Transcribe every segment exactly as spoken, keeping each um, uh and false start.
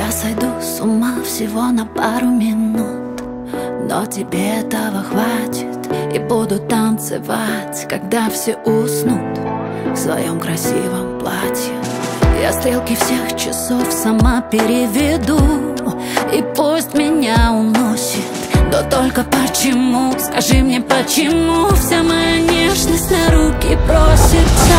Я сойду с ума всего на пару минут, но тебе этого хватит. И буду танцевать, когда все уснут в своем красивом платье. Я стрелки всех часов сама переведу, и пусть меня уносит. Но только почему, скажи мне почему, вся моя нежность на руки просится.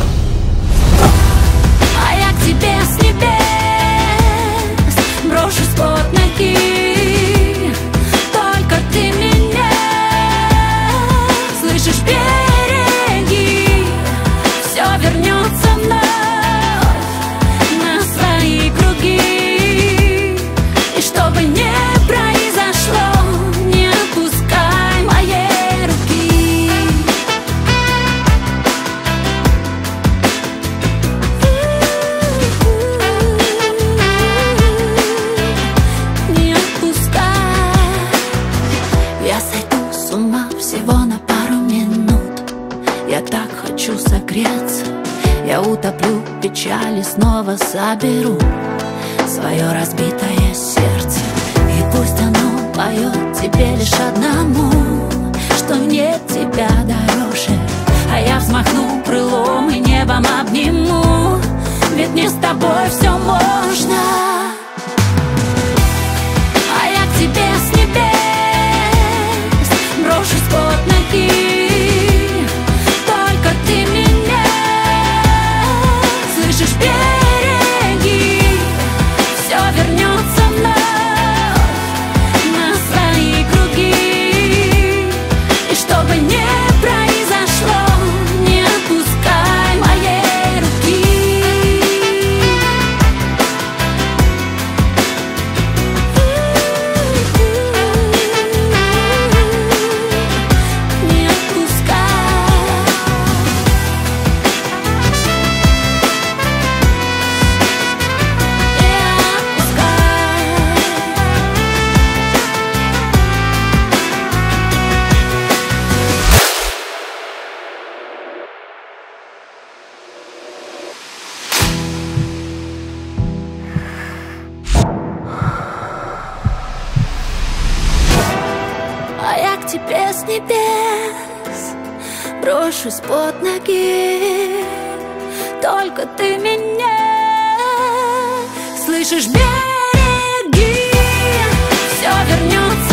А я к тебе с небес брошусь под ноги. Только ты меня слышишь, береги. Все вернется вновь на свои круги. И чтобы не произошло, не отпускай моей руки. Не отпускай. Я сойду с ума всего на пару минут. Я так хочу согреться. Я утоплю печали, снова соберу свое разбитое сердце. И пусть оно поет тебе лишь одному, что нет тебя дороже. А я взмахну крылом и небом обниму, ведь мне с тобой все можно. А я к тебе с небес брошусь под ноги. Только ты меня слышишь, береги. Все вернется вновь на свои круги. И чтобы не произошло, не отпускай моей руки. Не отпускай. А я к тебе с небес брошусь под ноги. Только ты меня слышишь, береги. Все вернется